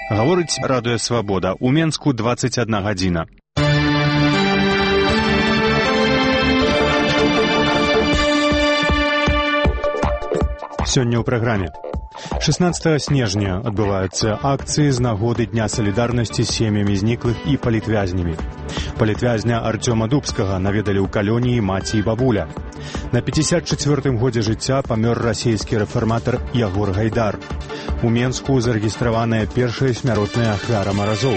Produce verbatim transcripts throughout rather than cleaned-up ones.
Гаворыць Радыё Свабода. У Менску дваццаць адна гадзіна. Сёння ў праграме. шестнадцатого снежня адбываюцца акцыі з нагоды Дня салідарнасці з сем'ямі зніклых і палітвязнямі. Палітвязня Артёма Дубскага наведалі ў калоніі маці і бабуля. На пятьдесят четвёртым годзе жыцця памёр расійскі рэфарматар Ягор Гайдар. У Менску зарэгістраваная першая смяротная ахвяра маразоў.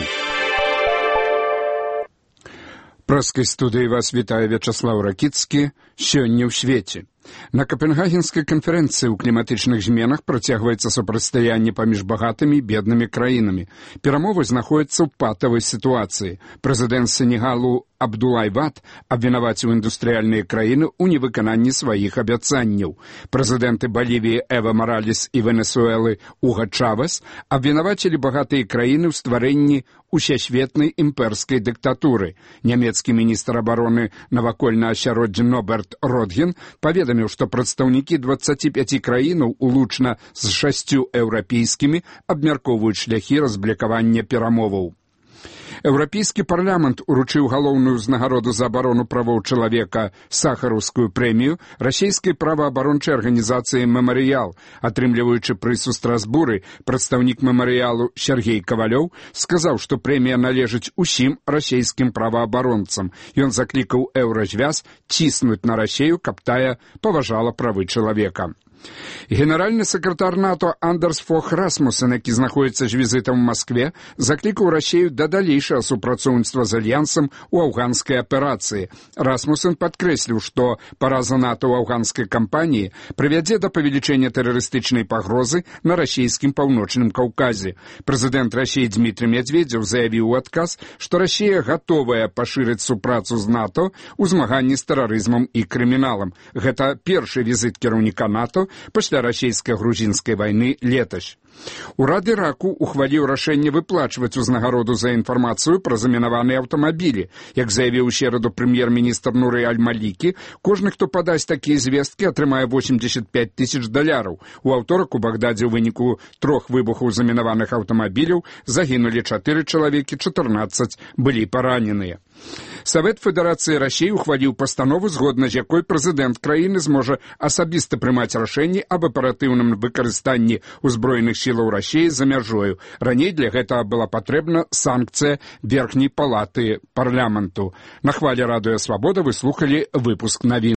Праскай студыі вас вітае Вячаслаў Ракіцкі. Сёння ў свеце. На Капенгагенскай канферэнцыі ў кліматычных зменах працягваецца супрацьстаянне паміж багатымі і беднымі краінамі. Перамовы знаходзяцца ў патавай сітуацыі. Прэзідэнт Сенегалу Абдулай Вад абвінаваціў індустрыяльныя краіны ў невыкананні сваіх абяцанняў. Прэзідэнты Балівіі Эва Маралес і Венесуэлы Уга Чавес абвінавацілі багатыя краіны ў стварэнні усесветнай імперскай дыктатуры. Нямецкі міністр абароны навакольнага асяроддзя Ноберт Родген паведаміў, што прадстаўнікі дваццаці пяці краінаў улучна з шасцю еўрапейскімі абмяркоўваюць шляхі разблякавання перамоваў. Еўрапейскі парламент уручыў галоўную ўзнагароду за абарону правоў чалавека сахараўскую прэмію расійскай праваабарончай арганізацыі «Мемарыял». Атрымліваючы прыз у Страсбуры, прадстаўнік «Мемарыялу» Сергей Кавалёў сказаў, што прэмія належыць усім расійскім праваабаронцам. Ён заклікаў еўразвяз ціснуць на Расію, каб тая паважала правы чалавека. Генеральны сакратар НАТО Андерс Фох Расмуссен, які знаходзіцца з візітам у Маскве, заклікаў Расію да далейшага супрацоўніцтва з альянсам у афганскай аперацыі. Расмуссен падкрэсліў, што параза НАТО ў афганскай кампаніі прывядзе да павелічэння тэрарыстычнай пагрозы на расійскім паўночным Каўказе. Прэзідэнт Расіі Дмітрый Медведзеў заявіў у адказ, што Расія гатовая пашырыць супрацу з НАТО ў змаганні з тэрарызмам і крыміналам. Гэта першы візіт кіраўніка НАТО пасля расійска-грузінскай вайны летась. Урад Іраку ухваліў рашэнне выплачваць узнагароду за інфармацыю пра замінаваныя аўтамабілі. Як заявіў у сераду прэм'ер-міністр Нуры Аль-Малікі, кожны, хто падасць такія звесткі, атрымае восемьдесят пять тысяч даляраў. У аўторак у Багдадзе ў выніку трох выбухаў замінаваных аўтамабіляў загінулі чатыры чалавекі, чатырнаццаць былі параненыя. Савет Федэрацыі Расіі ухваліў пастанову, згодна з якой прэзідэнт краіны зможа асабіста прымаць рашэнні аб аператыўным выкарыстанні ўзброеных сілаў Расіі за мяжою. Раней для гэтага была патрэбна санкцыя верхняй палаты парламенту. На хвале Радыё Свабода вы слухалі выпуск навін.